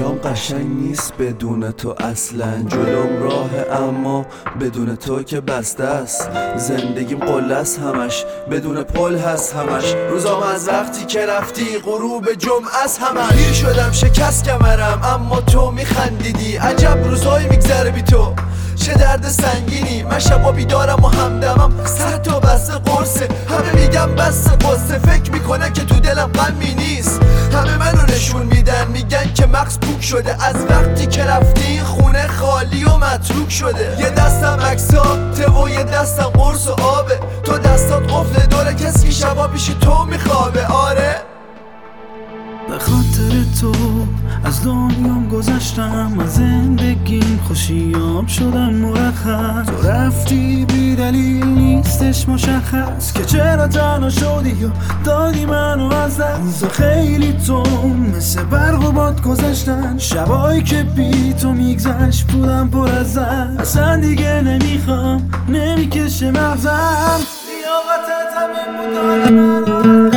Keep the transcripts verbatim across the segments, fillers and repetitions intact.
دنیام قشنگ نیست بدون تو اصلا، جلوم راهه اما بدون تو که بسته است. زندگیم قله است همش، بدون پل هست همش. روزام از وقتی که رفتی غروب جمعه است همش. پیر شدم شکست کمرم اما تو میخندیدی، عجب روزایی میگذره بی تو، چه درد سنگینی. من شبا بیدارم و همدمم صد تا بسته قرصه، همه میگم بس قصه، فکر میکنن که تو دلم غمی نیست. همه منو نشون میدن میگن که مغز پوک شده، از وقتی که رفتی خونه خالی و متروک شده. یه دستم عکساته و یه دستم قرص و آبه، تو دستات قفل دور کسی که شبا پیش تو میخوابه. آره به خاطر تو از دنیام گذشتم، از زندگیم خوشیام شدم مرخص. تو رفتی بی دلیل نیستش مشخص که چرا تنها شدی و دادی منو از دست. خیلی تو مثل برق و باد گذشتن، شبایی که بی تو میگذشت بودم پر از زن. اصلا دیگه نمیخوام نمیکشه مغزم، لیاقتت همین بود داره منو.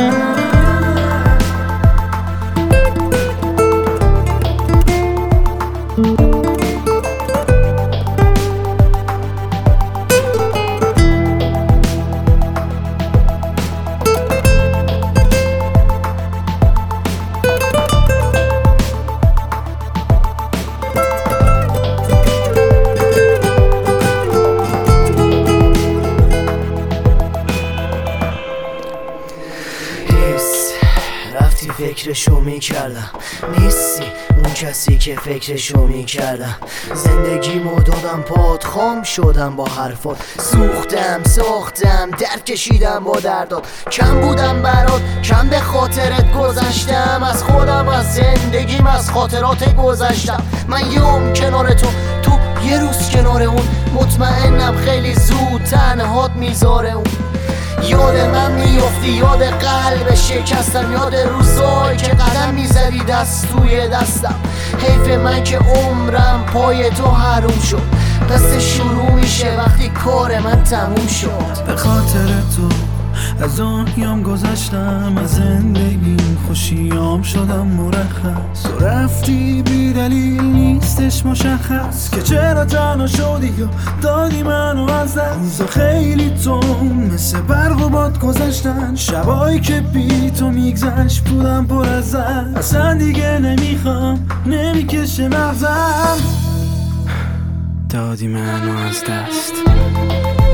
رفتی فکرشو میکردم، نیستی اون کسی که فکرشو میکردم. زندگیمو دادم پات، خام شدم با حرفات، سوختم ساختم درد کشیدم با دردات. کم بودم برات، کم به خاطرت گذشتم، از خودم از زندگیم از خاطرات گذشتم. من یوم کنار تو، تو یه روز کنار اون، مطمئنم خیلی زود تنهات میذاره اون. یاد من میفتی، یاد قلب شکستم، یاد روزایی که قدم میزدی دست توی دستم. حیف من که عمرم پای تو حروم شد، قصه شروع میشه وقتی کار من تموم شد. به خاطر تو از دنیام گذشتم، از زندگیم خوشیام شدم مرخص. تو رفتی بی دلیل نیستش مشخص که چرا تنها شدی و دادی منو از دست. خیلی تو مثل برق و باد گذشتن، شبایی که بی تو میگذشت بودم پر از زن. اصلا دیگه نمیخوام نمیکشه مغزم، دادی منو از دست.